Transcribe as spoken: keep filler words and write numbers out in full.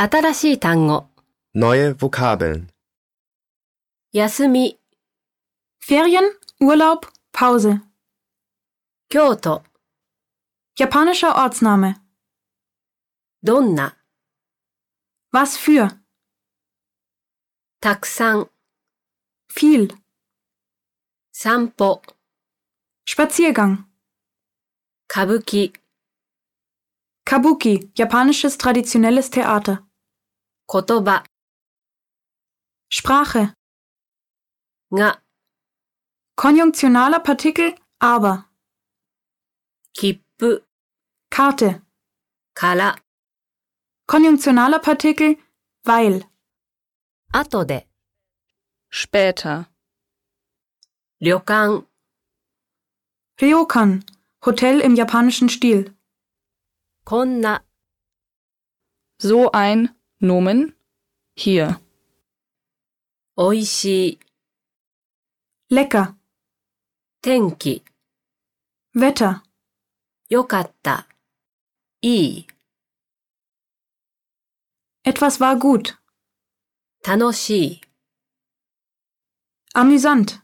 新しい単語。 Neue Vokabeln. 休み、 Ferien, Urlaub, Pause. 京都、 Japanischer Ortsname. どんな、 Was für. たくさん、 Viel. 散歩、 Spaziergang. 歌舞伎、 Kabuki, japanisches traditionelles Theater. 言葉 Sprache. が、 Konjunktionaler Partikel aber. 切符 Karte. から、 Konjunktionaler Partikel weil. 後で、 Später. 旅館、 Ryokan, Hotel im japanischen Stil. こんな、 So ein Nomen. Hier. おいしい、 Lecker. 天気、 Wetter. よかった、いい、 Etwas war gut. 楽しい。 Amüsant.